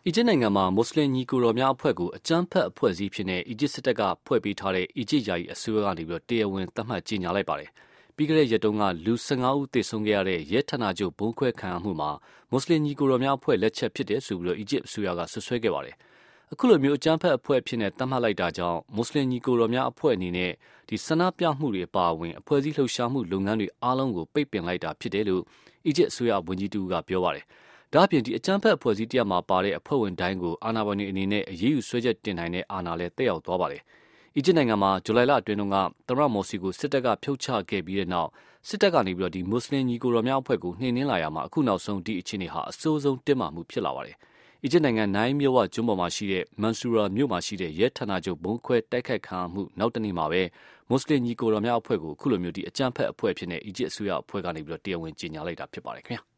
အီဂျစ်နိုင်ငံမှာမွတ်စလင်ညီကိုတော်များအဖွဲ့ကိုအကြမ်းဖက်အဖွဲ့အစည်းဖြစ်တဲ့အီဂျစ်စစ်တပ်ကဖွဲ့ပေးထားတဲ့အီဂျစ်ယာယီအစိုးရကနေတရားဝင်သတ်မှတ်ကြေညာလိုက်ပါတယ်။ပြီးခဲ့တဲ့ရက်တုန်းကလူ15ဦးသေဆုံးခဲ့ရတဲ့ရဲဌာနချုပ်ဘုံခွဲခံရမှုမှာမွတ်စလင်ညီကိုတော်များအဖွဲ့လက်ချက်ဖြစ်တယ်ဆိုပြီးအီဂျစ်အစိုးရကဆွဆွဲခဲ့ပါတယ်။အခုလိုမျိုးအကြမ်းဖက်အဖွဲ့ဖြစ်နေသတ်မှတ်လိုက်တာကြောင့်မွတ်စလင်ညီကိုတော်များအဖွဲ့အနေနဲ့ဆန္ဒပြမှုတွေအပါအဝင်အဖွဲ့အစည်းလှုပ်ရှားမှုလုပ်ငန်းတွေအားလုံးကိုပိတ်ပင်လိုက်တာဖြစ်တယ်လို့အီဂျစ်အစိုးရဝန်ကြီးတူကပြောပါတယ်။ဒါ့အပြင်အကြမ်းဖက်အဖွဲ့အစည်းတရပ်မှာပါတဲ့အဖွဲ့ဝင်တိုင်းကိုအာဏာပိုင်တွေအနေနဲ့အရေးယူဆွဲချက်တင်နိုင်တဲ့အာဏာလည်းတက်ရောက်သွားပါတယ်။အီဂျစ်နိုင်ငံမှာဇူလိုင်လအတွင်းကသမ္မတမော်စီကိုစစ်တပ်ကဖြုတ်ချခဲ့ပြီးတဲ့နောက်စစ်တပ်ကနေမွတ်စလင်ညီကိုတော်များအဖွဲ့ကိုနှိမ်နင်းလာရမှာအခုနောက်ဆုံးဒီအခြေအနေဟာအဆိုးဆုံးတင်းမာမှုဖြစ်လာပါတယ်။အီဂျစ်နိုင်ငံနိုင်မြို့ဝကျွန်းပေါ်မှာရှိတဲ့မန်ဆူရာမြို့မှာရှိတဲ့ရဲဌာနချုပ်ဘုံခွဲတိုက်ခိုက်ခံရမှုနောက်တနေ့မှာပဲမွတ်စလင်ညီကိုတော်များအဖွဲ့ကိုအခုလိုမျိုးအကြမ်းဖက်အဖွဲ့ဖြစ်နေအီဂျစ်အစိုးရအဖွဲ့ကနေတရားဝင်ကြေညာလိုက်တာဖြစ်ပါတယ်ခင်ဗျာ။